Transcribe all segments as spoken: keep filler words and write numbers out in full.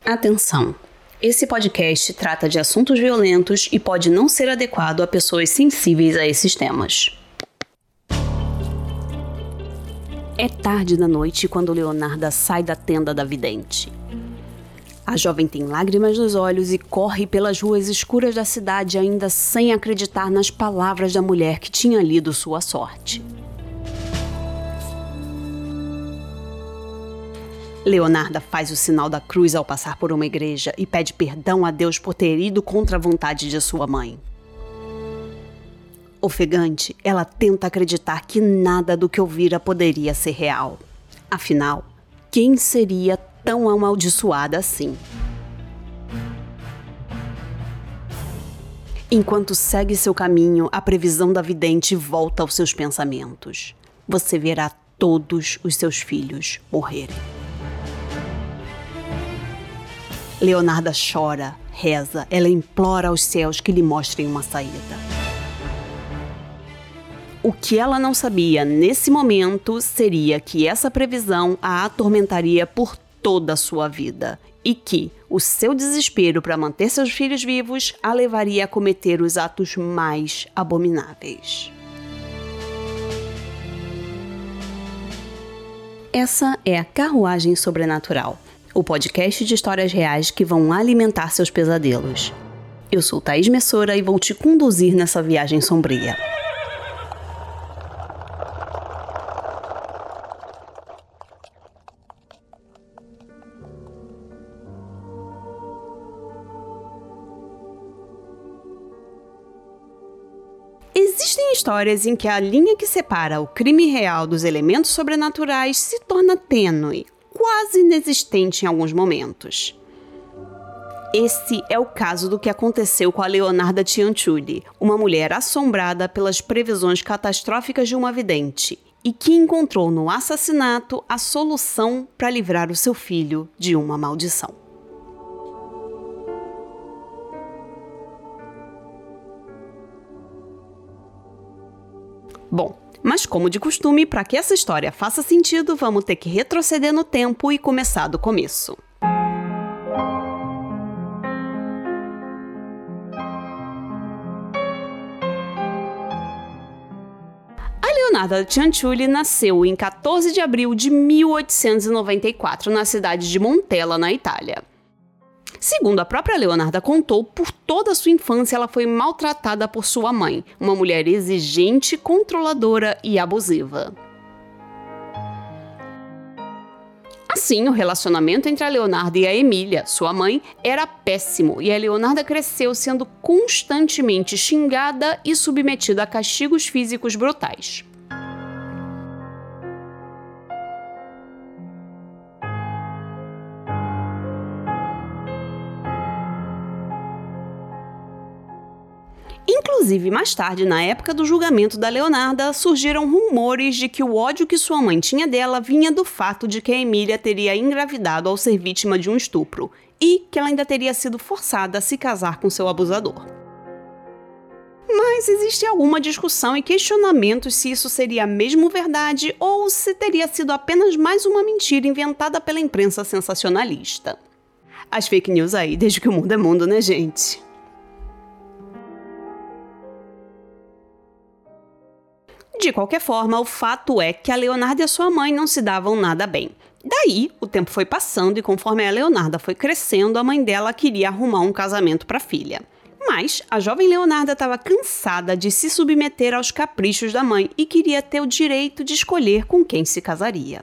Atenção! Esse podcast trata de assuntos violentos e pode não ser adequado a pessoas sensíveis a esses temas. É tarde da noite quando Leonarda sai da tenda da vidente. A jovem tem lágrimas nos olhos e corre pelas ruas escuras da cidade ainda sem acreditar nas palavras da mulher que tinha lido sua sorte. Leonarda faz o sinal da cruz ao passar por uma igreja e pede perdão a Deus por ter ido contra a vontade de sua mãe. Ofegante, ela tenta acreditar que nada do que ouvira poderia ser real. Afinal, quem seria tão amaldiçoada assim? Enquanto segue seu caminho, a previsão da vidente volta aos seus pensamentos. Você verá todos os seus filhos morrerem. Leonarda chora, reza, ela implora aos céus que lhe mostrem uma saída. O que ela não sabia nesse momento seria que essa previsão a atormentaria por toda a sua vida e que o seu desespero para manter seus filhos vivos a levaria a cometer os atos mais abomináveis. Essa é a Carruagem Sobrenatural, o podcast de histórias reais que vão alimentar seus pesadelos. Eu sou Thaís Messora e vou te conduzir nessa viagem sombria. Existem histórias em que a linha que separa o crime real dos elementos sobrenaturais se torna tênue, quase inexistente em alguns momentos. Esse é o caso do que aconteceu com a Leonarda Cianciulli, uma mulher assombrada pelas previsões catastróficas de uma vidente e que encontrou no assassinato a solução para livrar o seu filho de uma maldição. Bom, mas como de costume, para que essa história faça sentido, vamos ter que retroceder no tempo e começar do começo. A Leonarda Cianciulli nasceu em quatorze de abril de mil oitocentos e noventa e quatro, na cidade de Montella, na Itália. Segundo a própria Leonarda contou, por toda a sua infância ela foi maltratada por sua mãe, uma mulher exigente, controladora e abusiva. Assim, o relacionamento entre a Leonarda e a Emília, sua mãe, era péssimo e a Leonarda cresceu sendo constantemente xingada e submetida a castigos físicos brutais. Inclusive, mais tarde, na época do julgamento da Leonarda, surgiram rumores de que o ódio que sua mãe tinha dela vinha do fato de que a Emília teria engravidado ao ser vítima de um estupro e que ela ainda teria sido forçada a se casar com seu abusador. Mas existe alguma discussão e questionamentos se isso seria mesmo verdade ou se teria sido apenas mais uma mentira inventada pela imprensa sensacionalista. As fake news aí, desde que o mundo é mundo, né, gente? De qualquer forma, o fato é que a Leonarda e a sua mãe não se davam nada bem. Daí, o tempo foi passando e conforme a Leonarda foi crescendo, a mãe dela queria arrumar um casamento para a filha. Mas a jovem Leonarda estava cansada de se submeter aos caprichos da mãe e queria ter o direito de escolher com quem se casaria.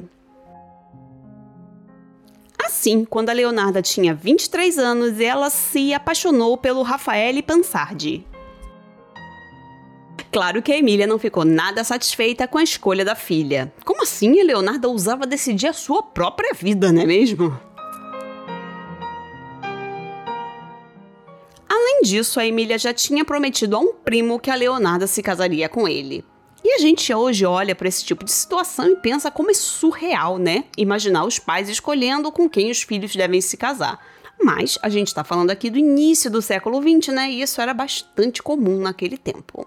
Assim, quando a Leonarda tinha vinte e três anos, ela se apaixonou pelo Raffaele Pansardi. Claro que a Emília não ficou nada satisfeita com a escolha da filha. Como assim a Leonarda ousava decidir a sua própria vida, não é mesmo? Além disso, a Emília já tinha prometido a um primo que a Leonarda se casaria com ele. E a gente hoje olha para esse tipo de situação e pensa como é surreal, né? Imaginar os pais escolhendo com quem os filhos devem se casar. Mas a gente está falando aqui do início do século vinte, né? E isso era bastante comum naquele tempo.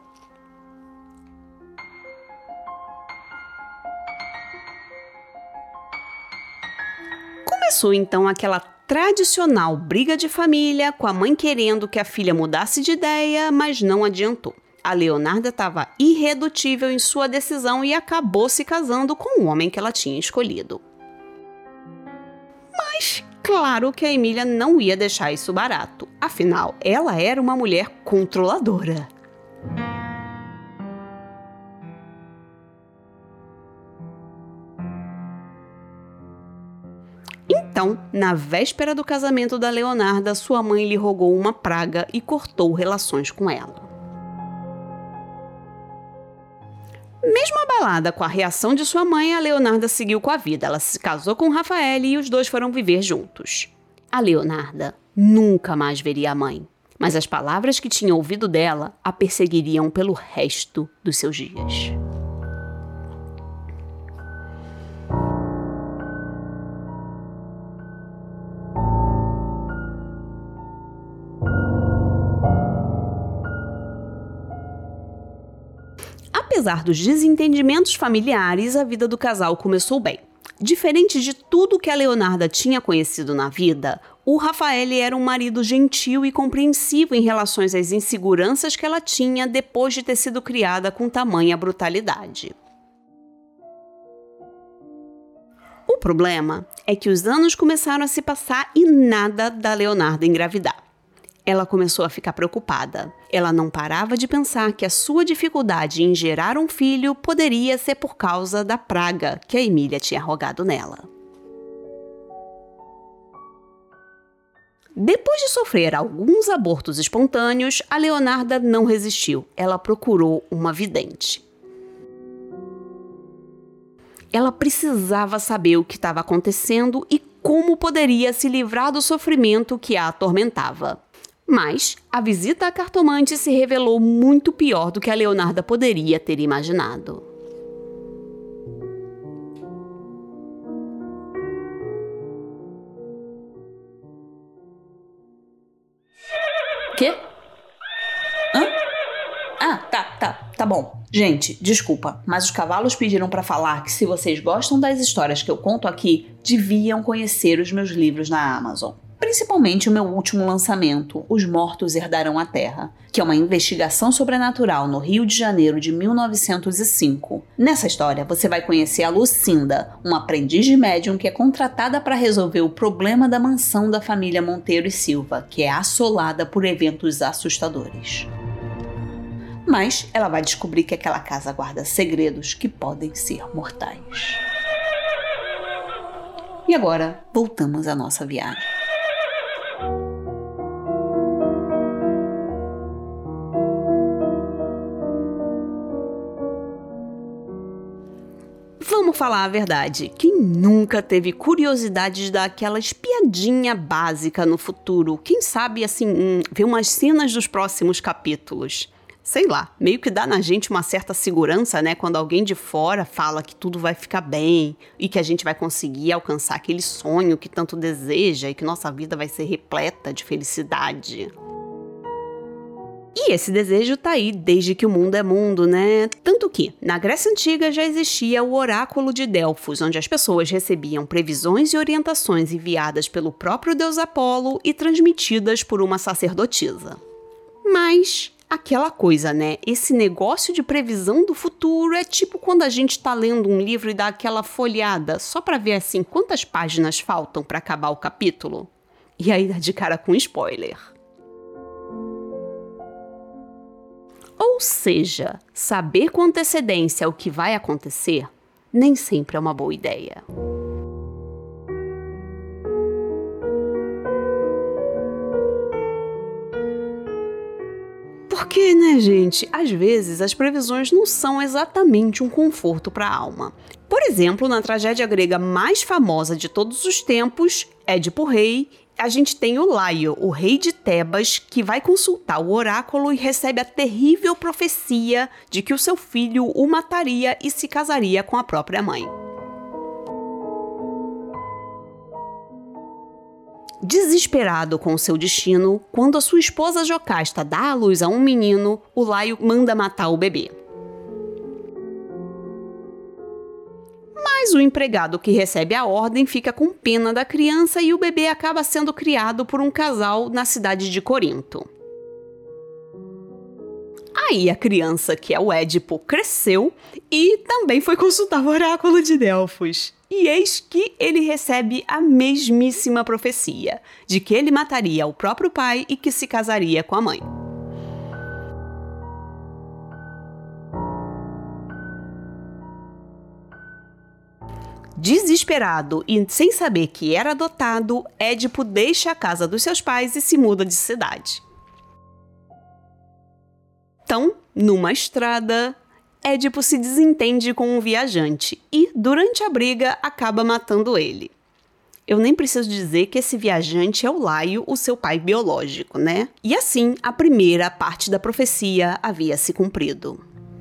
Começou então aquela tradicional briga de família, com a mãe querendo que a filha mudasse de ideia, mas não adiantou. A Leonarda estava irredutível em sua decisão e acabou se casando com o homem que ela tinha escolhido. Mas claro que a Emília não ia deixar isso barato. Afinal, ela era uma mulher controladora. Então, na véspera do casamento da Leonarda, sua mãe lhe rogou uma praga e cortou relações com ela. Mesmo abalada com a reação de sua mãe, a Leonarda seguiu com a vida. Ela se casou com Rafael e os dois foram viver juntos. A Leonarda nunca mais veria a mãe, mas as palavras que tinha ouvido dela a perseguiriam pelo resto dos seus dias. Apesar dos desentendimentos familiares, a vida do casal começou bem. Diferente de tudo que a Leonarda tinha conhecido na vida, o Rafael era um marido gentil e compreensivo em relação às inseguranças que ela tinha depois de ter sido criada com tamanha brutalidade. O problema é que os anos começaram a se passar e nada da Leonarda engravidar. Ela começou a ficar preocupada. Ela não parava de pensar que a sua dificuldade em gerar um filho poderia ser por causa da praga que a Emília tinha rogado nela. Depois de sofrer alguns abortos espontâneos, a Leonarda não resistiu. Ela procurou uma vidente. Ela precisava saber o que estava acontecendo e como poderia se livrar do sofrimento que a atormentava. Mas a visita à cartomante se revelou muito pior do que a Leonarda poderia ter imaginado. Quê? Hã? Ah, tá, tá, tá bom. Gente, desculpa, mas os cavalos pediram pra falar que se vocês gostam das histórias que eu conto aqui, deviam conhecer os meus livros na Amazon. Principalmente o meu último lançamento, Os Mortos Herdarão a Terra, que é uma investigação sobrenatural no Rio de Janeiro de mil novecentos e cinco. Nessa história, você vai conhecer a Lucinda, uma aprendiz de médium que é contratada para resolver o problema da mansão da família Monteiro e Silva, que é assolada por eventos assustadores. Mas ela vai descobrir que aquela casa guarda segredos que podem ser mortais. E agora, voltamos à nossa viagem. Vamos falar a verdade. Quem nunca teve curiosidade de dar aquela espiadinha básica no futuro? Quem sabe, assim, hum, ver umas cenas dos próximos capítulos? Sei lá, meio que dá na gente uma certa segurança, né? Quando alguém de fora fala que tudo vai ficar bem e que a gente vai conseguir alcançar aquele sonho que tanto deseja e que nossa vida vai ser repleta de felicidade. E esse desejo tá aí desde que o mundo é mundo, né? Tanto que, na Grécia Antiga já existia o Oráculo de Delfos, onde as pessoas recebiam previsões e orientações enviadas pelo próprio deus Apolo e transmitidas por uma sacerdotisa. Mas aquela coisa, né? Esse negócio de previsão do futuro é tipo quando a gente tá lendo um livro e dá aquela folheada só pra ver assim quantas páginas faltam pra acabar o capítulo. E aí dá de cara com spoiler. Ou seja, saber com antecedência o que vai acontecer nem sempre é uma boa ideia. Porque, né, gente, às vezes as previsões não são exatamente um conforto para a alma. Por exemplo, na tragédia grega mais famosa de todos os tempos, Édipo Rei, a gente tem o Laio, o rei de Tebas, que vai consultar o oráculo e recebe a terrível profecia de que o seu filho o mataria e se casaria com a própria mãe. Desesperado com o seu destino, quando a sua esposa Jocasta dá à luz a um menino, o Laio manda matar o bebê. Mas o empregado que recebe a ordem fica com pena da criança e o bebê acaba sendo criado por um casal na cidade de Corinto. Aí a criança, que é o Édipo, cresceu e também foi consultar o oráculo de Delfos. E eis que ele recebe a mesmíssima profecia, de que ele mataria o próprio pai e que se casaria com a mãe. Desesperado e sem saber que era adotado, Édipo deixa a casa dos seus pais e se muda de cidade. Então, numa estrada, Édipo se desentende com um viajante e, durante a briga, acaba matando ele. Eu nem preciso dizer que esse viajante é o Laio, o seu pai biológico, né? E assim, a primeira parte da profecia havia se cumprido.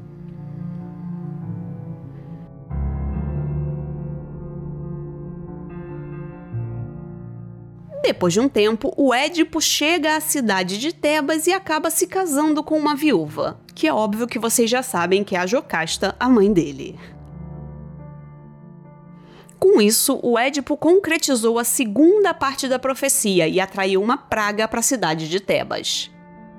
Depois de um tempo, o Édipo chega à cidade de Tebas e acaba se casando com uma viúva, que é óbvio que vocês já sabem que é a Jocasta, a mãe dele. Com isso, o Édipo concretizou a segunda parte da profecia e atraiu uma praga para a cidade de Tebas.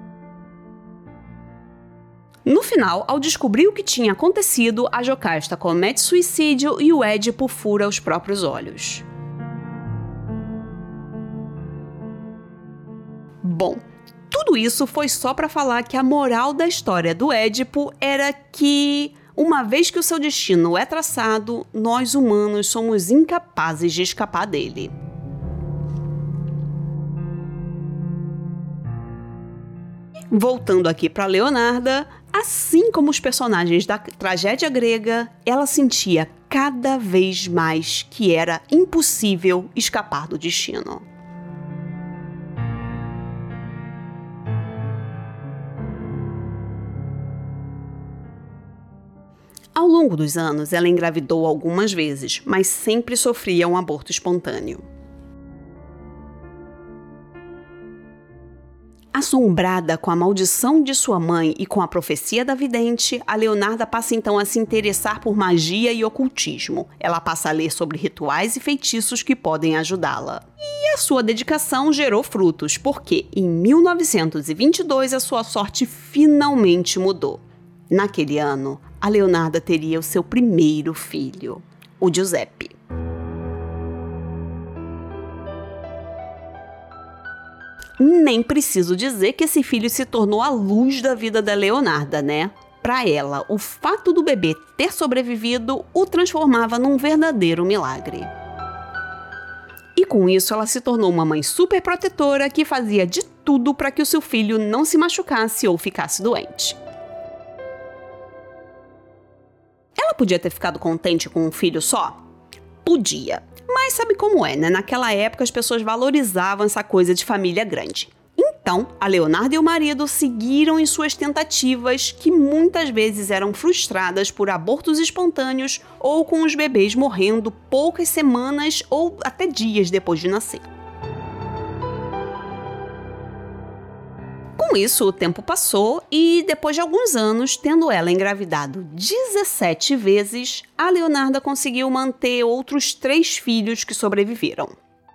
No final, ao descobrir o que tinha acontecido, a Jocasta comete suicídio e o Édipo fura os próprios olhos. Bom, tudo isso foi só para falar que a moral da história do Édipo era que, uma vez que o seu destino é traçado, nós humanos somos incapazes de escapar dele. Voltando aqui para Leonarda, assim como os personagens da tragédia grega, ela sentia cada vez mais que era impossível escapar do destino. Ao longo dos anos, ela engravidou algumas vezes, mas sempre sofria um aborto espontâneo. Assombrada com a maldição de sua mãe e com a profecia da vidente, a Leonarda passa então a se interessar por magia e ocultismo. Ela passa a ler sobre rituais e feitiços que podem ajudá-la. E a sua dedicação gerou frutos, porque em mil novecentos e vinte e dois a sua sorte finalmente mudou. Naquele ano, a Leonarda teria o seu primeiro filho, o Giuseppe. Nem preciso dizer que esse filho se tornou a luz da vida da Leonarda, né? Para ela, o fato do bebê ter sobrevivido o transformava num verdadeiro milagre. E com isso, ela se tornou uma mãe super protetora que fazia de tudo para que o seu filho não se machucasse ou ficasse doente. Ela podia ter ficado contente com um filho só? Podia. Mas sabe como é, né? Naquela época as pessoas valorizavam essa coisa de família grande. Então, a Leonarda e o marido seguiram em suas tentativas, que muitas vezes eram frustradas por abortos espontâneos ou com os bebês morrendo poucas semanas ou até dias depois de nascer. Com isso, o tempo passou e, depois de alguns anos, tendo ela engravidado dezessete vezes, a Leonarda conseguiu manter outros três filhos que sobreviveram.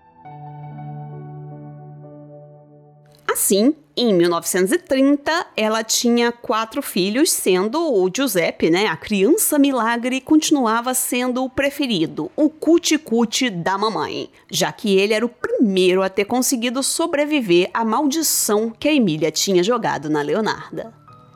Assim, em mil novecentos e trinta, ela tinha quatro filhos, sendo o Giuseppe, né, a criança milagre, continuava sendo o preferido, o cuti-cuti da mamãe, já que ele era o primeiro a ter conseguido sobreviver à maldição que a Emília tinha jogado na Leonarda.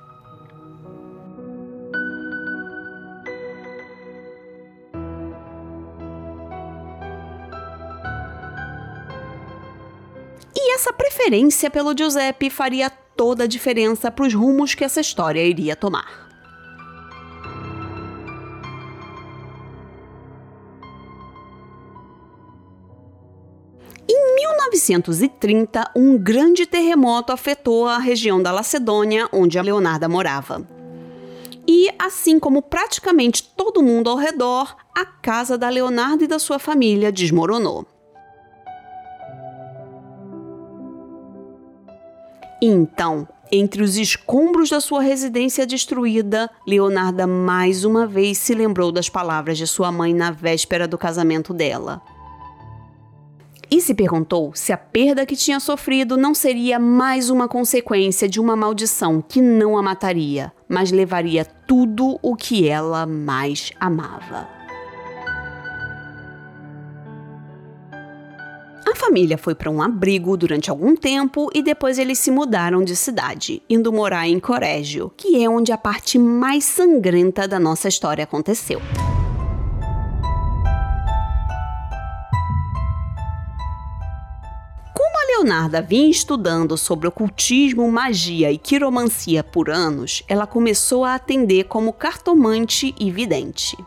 E essa preferência pelo Giuseppe faria toda a diferença para os rumos que essa história iria tomar. Em mil novecentos e trinta, um grande terremoto afetou a região da Lacedônia, onde a Leonarda morava. E, assim como praticamente todo mundo ao redor, a casa da Leonarda e da sua família desmoronou. E então, entre os escombros da sua residência destruída, Leonarda mais uma vez se lembrou das palavras de sua mãe na véspera do casamento dela. E se perguntou se a perda que tinha sofrido não seria mais uma consequência de uma maldição que não a mataria, mas levaria tudo o que ela mais amava. A família foi para um abrigo durante algum tempo e depois eles se mudaram de cidade, indo morar em Corégio, que é onde a parte mais sangrenta da nossa história aconteceu. Leonarda vinha estudando sobre ocultismo, magia e quiromancia por anos, ela começou a atender como cartomante e vidente.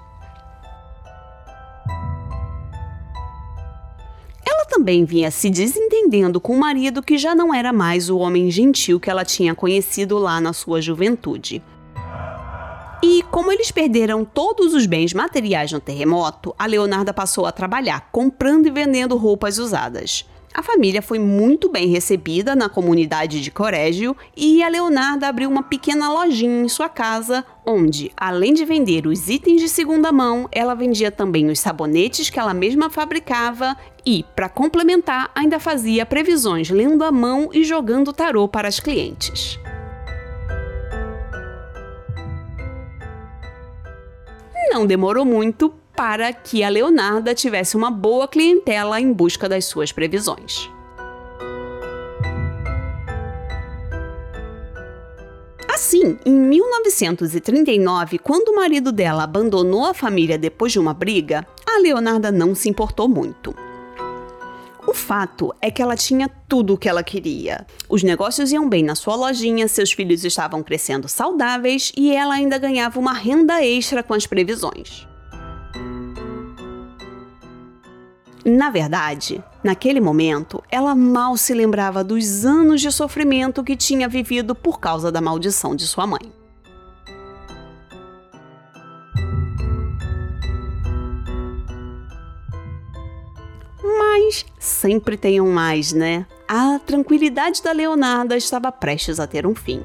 Ela também vinha se desentendendo com o marido, que já não era mais o homem gentil que ela tinha conhecido lá na sua juventude. E como eles perderam todos os bens materiais no terremoto, a Leonarda passou a trabalhar comprando e vendendo roupas usadas. A família foi muito bem recebida na comunidade de Corégio e a Leonarda abriu uma pequena lojinha em sua casa, onde, além de vender os itens de segunda mão, ela vendia também os sabonetes que ela mesma fabricava e, para complementar, ainda fazia previsões lendo à mão e jogando tarô para as clientes. Não demorou muito para que a Leonarda tivesse uma boa clientela em busca das suas previsões. Assim, em mil novecentos e trinta e nove, quando o marido dela abandonou a família depois de uma briga, a Leonarda não se importou muito. O fato é que ela tinha tudo o que ela queria. Os negócios iam bem na sua lojinha, seus filhos estavam crescendo saudáveis e ela ainda ganhava uma renda extra com as previsões. Na verdade, naquele momento, ela mal se lembrava dos anos de sofrimento que tinha vivido por causa da maldição de sua mãe. Mas sempre tem um mais, né? A tranquilidade da Leonarda estava prestes a ter um fim.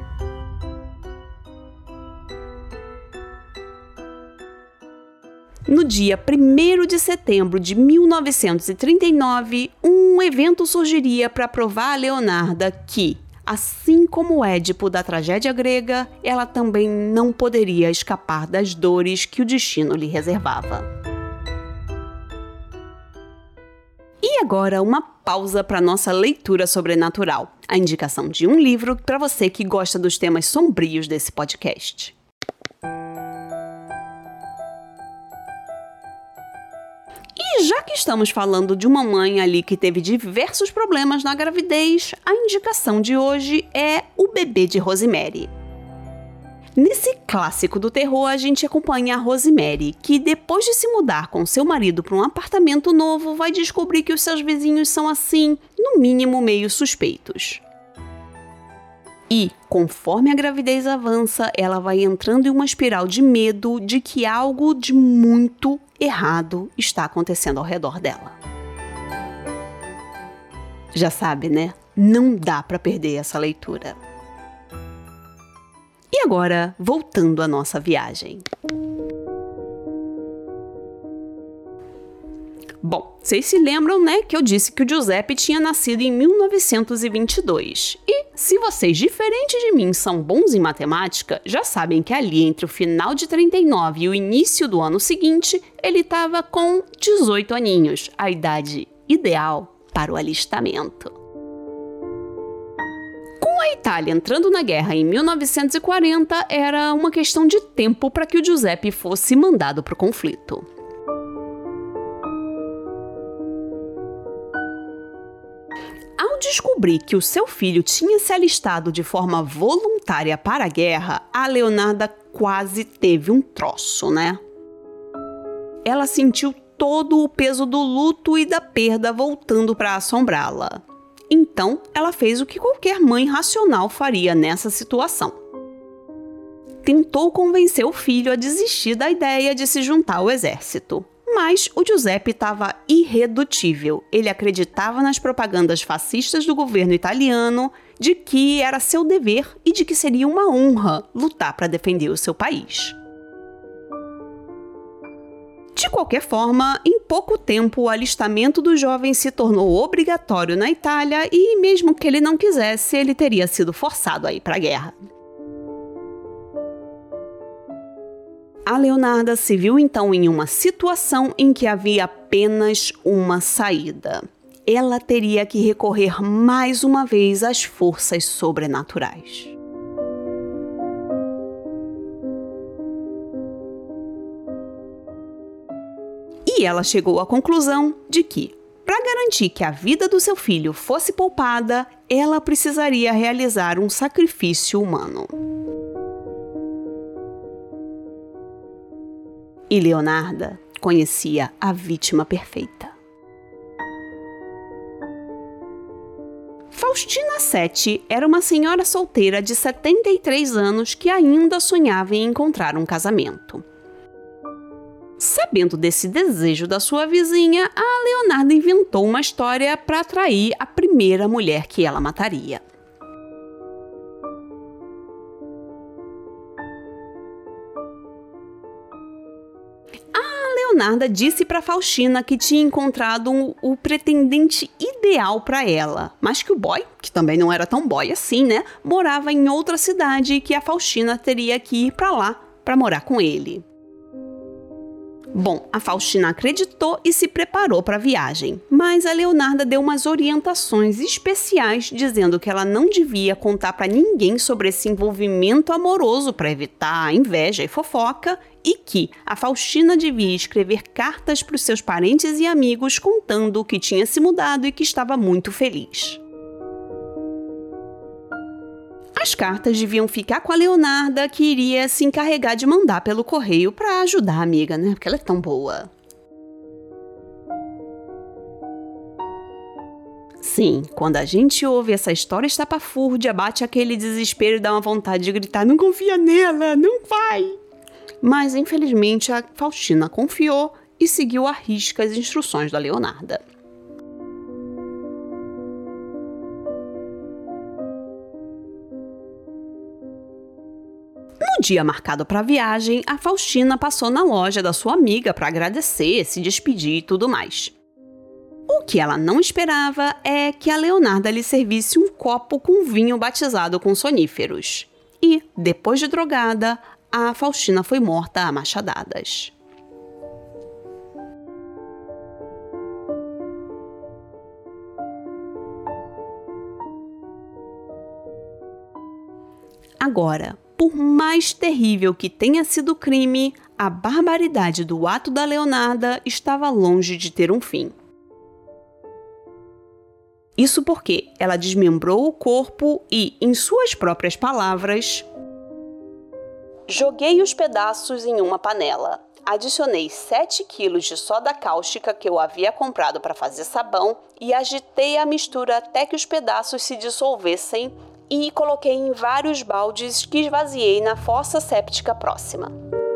No dia primeiro de setembro de mil novecentos e trinta e nove, um evento surgiria para provar a Leonarda que, assim como o Édipo da tragédia grega, ela também não poderia escapar das dores que o destino lhe reservava. E agora uma pausa para nossa leitura sobrenatural, a indicação de um livro para você que gosta dos temas sombrios desse podcast. E já que estamos falando de uma mãe ali que teve diversos problemas na gravidez, a indicação de hoje é O Bebê de Rosemary. Nesse clássico do terror, a gente acompanha a Rosemary, que depois de se mudar com seu marido para um apartamento novo, vai descobrir que os seus vizinhos são assim, no mínimo meio suspeitos. E, conforme a gravidez avança, ela vai entrando em uma espiral de medo de que algo de muito errado está acontecendo ao redor dela. Já sabe, né? Não dá para perder essa leitura. E agora, voltando à nossa viagem. Bom, vocês se lembram, né, que eu disse que o Giuseppe tinha nascido em mil novecentos e vinte e dois. E, se vocês, diferente de mim, são bons em matemática, já sabem que ali entre o final de trinta e nove e o início do ano seguinte, ele estava com dezoito aninhos, a idade ideal para o alistamento. Com a Itália entrando na guerra em mil novecentos e quarenta, era uma questão de tempo para que o Giuseppe fosse mandado para o conflito. Ao descobrir que o seu filho tinha se alistado de forma voluntária para a guerra, a Leonarda quase teve um troço, né? Ela sentiu todo o peso do luto e da perda voltando para assombrá-la. Então, ela fez o que qualquer mãe racional faria nessa situação. Tentou convencer o filho a desistir da ideia de se juntar ao exército. Mas o Giuseppe estava irredutível. Ele acreditava nas propagandas fascistas do governo italiano, de que era seu dever e de que seria uma honra lutar para defender o seu país. De qualquer forma, em pouco tempo o alistamento do jovem se tornou obrigatório na Itália e, mesmo que ele não quisesse, ele teria sido forçado a ir para a guerra. A Leonarda se viu então em uma situação em que havia apenas uma saída. Ela teria que recorrer mais uma vez às forças sobrenaturais. E ela chegou à conclusão de que, para garantir que a vida do seu filho fosse poupada, ela precisaria realizar um sacrifício humano. E Leonarda conhecia a vítima perfeita. Faustina Sete era uma senhora solteira de setenta e três anos que ainda sonhava em encontrar um casamento. Sabendo desse desejo da sua vizinha, a Leonarda inventou uma história para atrair a primeira mulher que ela mataria. Leonarda disse para Faustina que tinha encontrado um, o pretendente ideal para ela, mas que o boy, que também não era tão boy assim, né, morava em outra cidade e que a Faustina teria que ir para lá para morar com ele. Bom, a Faustina acreditou e se preparou para a viagem, mas a Leonarda deu umas orientações especiais dizendo que ela não devia contar para ninguém sobre esse envolvimento amoroso para evitar inveja e fofoca e que a Faustina devia escrever cartas para os seus parentes e amigos contando que tinha se mudado e que estava muito feliz. As cartas deviam ficar com a Leonarda, que iria se encarregar de mandar pelo correio para ajudar a amiga, né? Porque ela é tão boa. Sim, quando a gente ouve essa história estapafúrdia, bate aquele desespero e dá uma vontade de gritar: não confia nela, não vai! Mas, infelizmente, a Faustina confiou e seguiu à risca as instruções da Leonarda. No dia marcado para a viagem, a Faustina passou na loja da sua amiga para agradecer, se despedir e tudo mais. O que ela não esperava é que a Leonarda lhe servisse um copo com vinho batizado com soníferos. E, depois de drogada, a Faustina foi morta a machadadas. Agora, por mais terrível que tenha sido o crime, a barbaridade do ato da Leonarda estava longe de ter um fim. Isso porque ela desmembrou o corpo e, em suas próprias palavras, joguei os pedaços em uma panela. Adicionei sete quilos de soda cáustica que eu havia comprado para fazer sabão e agitei a mistura até que os pedaços se dissolvessem e coloquei em vários baldes que esvaziei na fossa séptica próxima.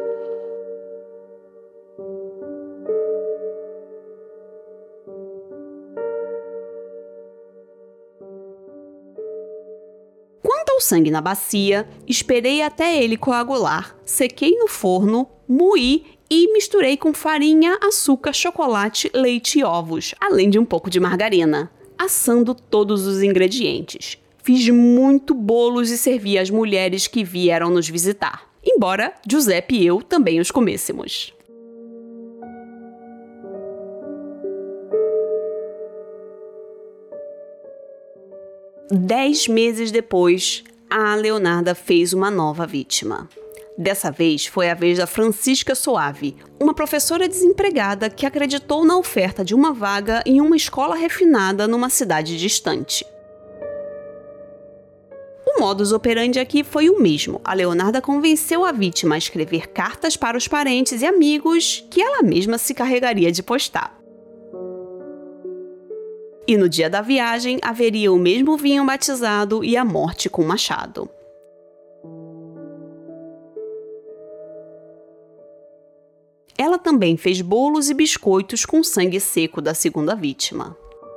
Quanto ao sangue na bacia, esperei até ele coagular, sequei no forno, moí e misturei com farinha, açúcar, chocolate, leite e ovos, além de um pouco de margarina, assando todos os ingredientes. Fiz muito bolos e servi às mulheres que vieram nos visitar, embora Giuseppe e eu também os comêssemos. Dez meses depois, a Leonarda fez uma nova vítima. Dessa vez foi a vez da Francisca Soave, uma professora desempregada que acreditou na oferta de uma vaga em uma escola refinada numa cidade distante. O modus operandi aqui foi o mesmo. A Leonarda convenceu a vítima a escrever cartas para os parentes e amigos que ela mesma se carregaria de postar. E no dia da viagem haveria o mesmo vinho batizado e a morte com machado. Ela também fez bolos e biscoitos com sangue seco da segunda vítima.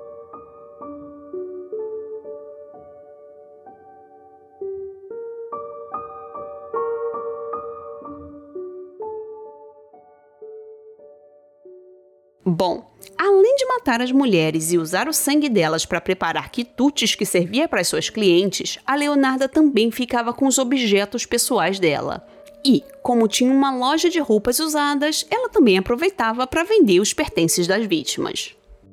Bom, além de matar as mulheres e usar o sangue delas para preparar quitutes que servia para as suas clientes, a Leonarda também ficava com os objetos pessoais dela. E, como tinha uma loja de roupas usadas, ela também aproveitava para vender os pertences das vítimas.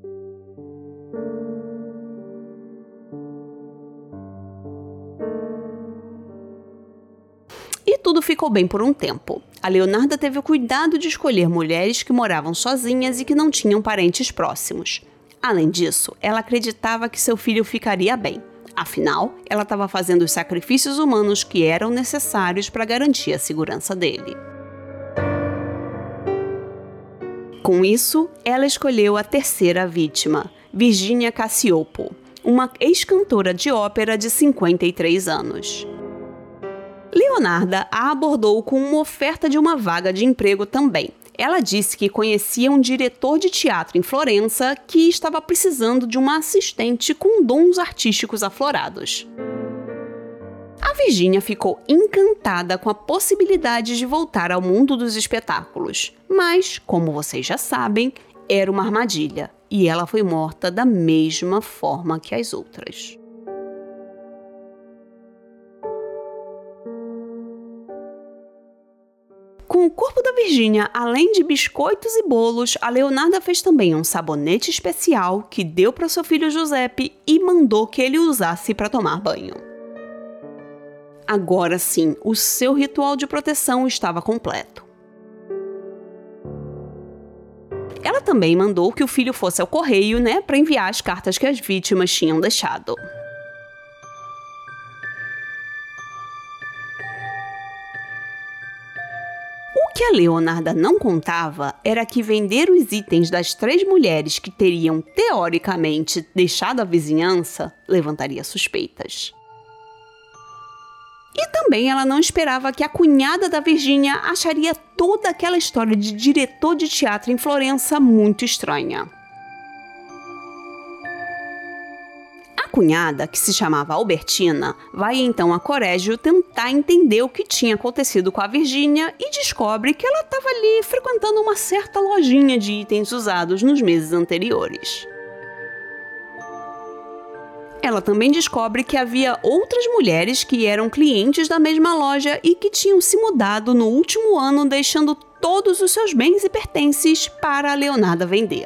E tudo ficou bem por um tempo. A Leonarda teve o cuidado de escolher mulheres que moravam sozinhas e que não tinham parentes próximos. Além disso, ela acreditava que seu filho ficaria bem. Afinal, ela estava fazendo os sacrifícios humanos que eram necessários para garantir a segurança dele. Com isso, ela escolheu a terceira vítima, Virginia Cassiopo, uma ex-cantora de ópera de cinquenta e três anos. Leonarda a abordou com uma oferta de uma vaga de emprego também. Ela disse que conhecia um diretor de teatro em Florença que estava precisando de uma assistente com dons artísticos aflorados. A Virginia ficou encantada com a possibilidade de voltar ao mundo dos espetáculos. Mas, como vocês já sabem, era uma armadilha e ela foi morta da mesma forma que as outras. Com o corpo da Virginia, além de biscoitos e bolos, a Leonarda fez também um sabonete especial que deu para seu filho Giuseppe e mandou que ele usasse para tomar banho. Agora sim, o seu ritual de proteção estava completo. Ela também mandou que o filho fosse ao correio, né, para enviar as cartas que as vítimas tinham deixado. O que a Leonarda não contava era que vender os itens das três mulheres que teriam, teoricamente, deixado a vizinhança levantaria suspeitas. E também ela não esperava que a cunhada da Virginia acharia toda aquela história de diretor de teatro em Florença muito estranha. A cunhada, que se chamava Albertina, vai então a Corégio tentar entender o que tinha acontecido com a Virginia e descobre que ela estava ali frequentando uma certa lojinha de itens usados nos meses anteriores. Ela também descobre que havia outras mulheres que eram clientes da mesma loja e que tinham se mudado no último ano, deixando todos os seus bens e pertences para a Leonarda vender.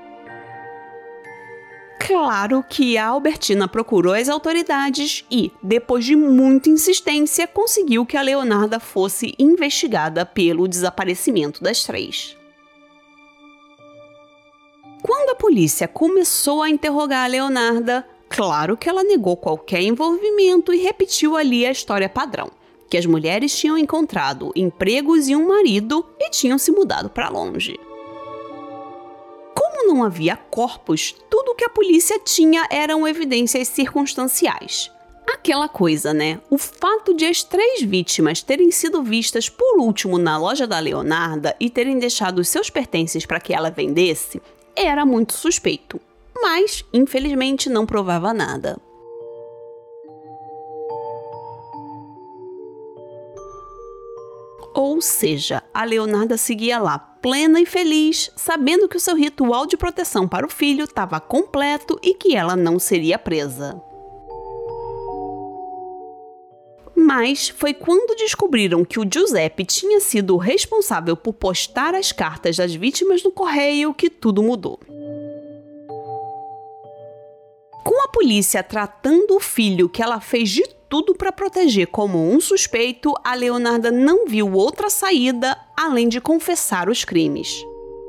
Claro que a Albertina procurou as autoridades e, depois de muita insistência, conseguiu que a Leonarda fosse investigada pelo desaparecimento das três. Quando a polícia começou a interrogar a Leonarda, claro que ela negou qualquer envolvimento e repetiu ali a história padrão, que as mulheres tinham encontrado empregos e um marido e tinham se mudado para longe. Como não havia corpos, tudo que a polícia tinha eram evidências circunstanciais. Aquela coisa, né? O fato de as três vítimas terem sido vistas por último na loja da Leonarda e terem deixado os seus pertences para que ela vendesse era muito suspeito. Mas, infelizmente, não provava nada. Ou seja, a Leonarda seguia lá, plena e feliz, sabendo que o seu ritual de proteção para o filho estava completo e que ela não seria presa. Mas foi quando descobriram que o Giuseppe tinha sido o responsável por postar as cartas das vítimas no correio que tudo mudou. Com a polícia tratando o filho que ela fez de tudo para proteger como um suspeito, a Leonarda não viu outra saída além de confessar os crimes.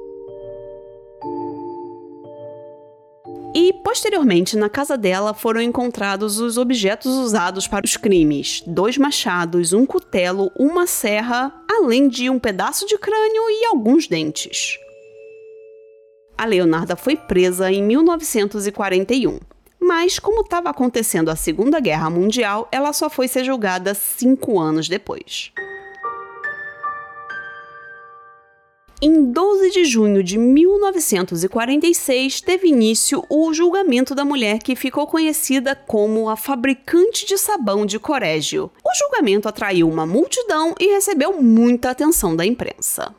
E, posteriormente, na casa dela foram encontrados os objetos usados para os crimes: dois machados, um cutelo, uma serra, além de um pedaço de crânio e alguns dentes. A Leonarda foi presa em mil novecentos e quarenta e um. Mas, como estava acontecendo a Segunda Guerra Mundial, ela só foi ser julgada cinco anos depois. Em doze de junho de mil novecentos e quarenta e seis, teve início o julgamento da mulher que ficou conhecida como a fabricante de sabão de Corégio. O julgamento atraiu uma multidão e recebeu muita atenção da imprensa.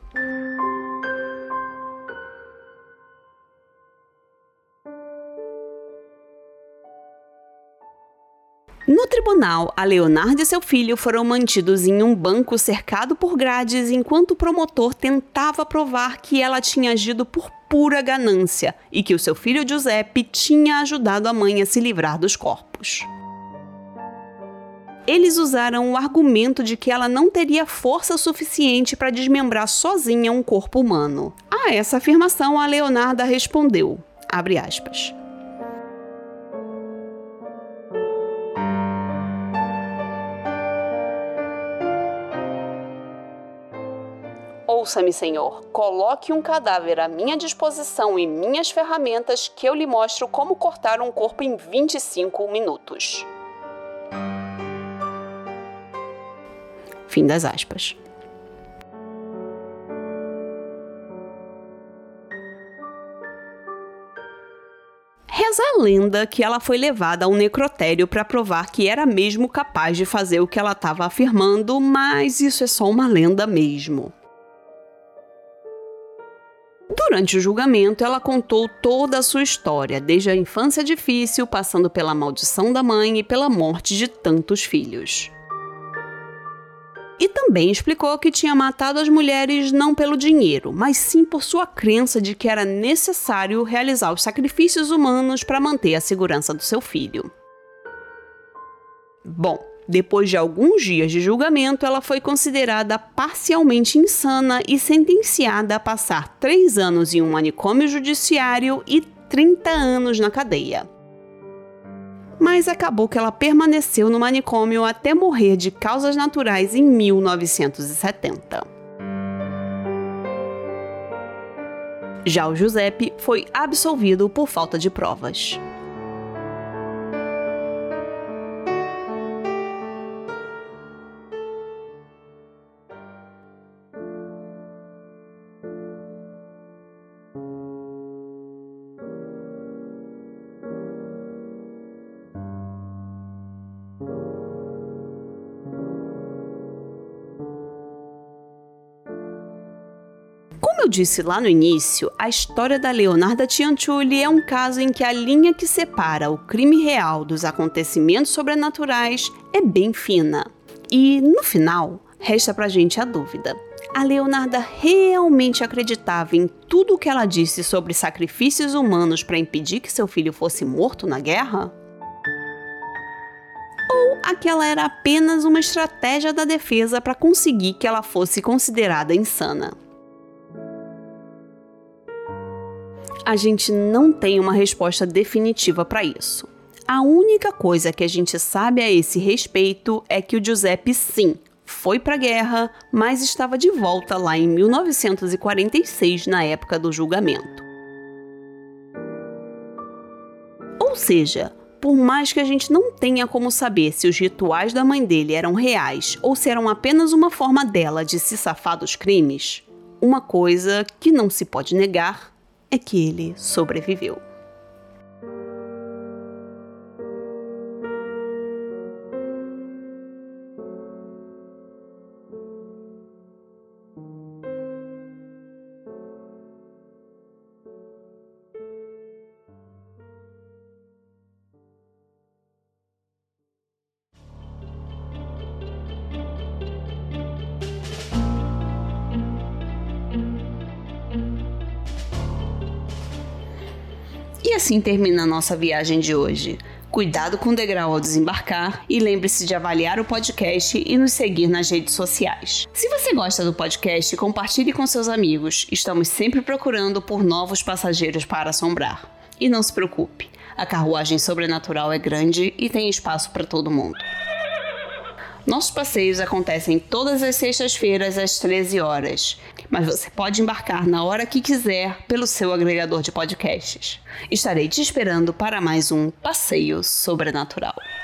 No tribunal, a Leonarda e seu filho foram mantidos em um banco cercado por grades enquanto o promotor tentava provar que ela tinha agido por pura ganância e que o seu filho Giuseppe tinha ajudado a mãe a se livrar dos corpos. Eles usaram o argumento de que ela não teria força suficiente para desmembrar sozinha um corpo humano. A essa afirmação, a Leonarda respondeu, abre aspas, ouça-me, senhor, coloque um cadáver à minha disposição e minhas ferramentas que eu lhe mostro como cortar um corpo em vinte e cinco minutos. Fim das aspas. Reza a lenda que ela foi levada a um necrotério para provar que era mesmo capaz de fazer o que ela estava afirmando, mas isso é só uma lenda mesmo. Durante o julgamento, ela contou toda a sua história, desde a infância difícil, passando pela maldição da mãe e pela morte de tantos filhos. E também explicou que tinha matado as mulheres não pelo dinheiro, mas sim por sua crença de que era necessário realizar os sacrifícios humanos para manter a segurança do seu filho. Bom, depois de alguns dias de julgamento, ela foi considerada parcialmente insana e sentenciada a passar três anos em um manicômio judiciário e trinta anos na cadeia. Mas acabou que ela permaneceu no manicômio até morrer de causas naturais em mil novecentos e setenta. Já o Giuseppe foi absolvido por falta de provas. Como eu disse lá no início, a história da Leonarda Cianciulli é um caso em que a linha que separa o crime real dos acontecimentos sobrenaturais é bem fina. E, no final, resta pra gente a dúvida. A Leonarda realmente acreditava em tudo o que ela disse sobre sacrifícios humanos para impedir que seu filho fosse morto na guerra? Ou aquela era apenas uma estratégia da defesa para conseguir que ela fosse considerada insana? A gente não tem uma resposta definitiva para isso. A única coisa que a gente sabe a esse respeito é que o Giuseppe, sim, foi para a guerra, mas estava de volta lá em mil novecentos e quarenta e seis, na época do julgamento. Ou seja, por mais que a gente não tenha como saber se os rituais da mãe dele eram reais ou se eram apenas uma forma dela de se safar dos crimes, uma coisa que não se pode negar é que ele sobreviveu. E assim termina a nossa viagem de hoje. Cuidado com o degrau ao desembarcar e lembre-se de avaliar o podcast e nos seguir nas redes sociais. Se você gosta do podcast, compartilhe com seus amigos. Estamos sempre procurando por novos passageiros para assombrar. E não se preocupe, a carruagem sobrenatural é grande e tem espaço para todo mundo. Nossos passeios acontecem todas as sextas-feiras às treze horas, mas você pode embarcar na hora que quiser pelo seu agregador de podcasts. Estarei te esperando para mais um Passeio Sobrenatural.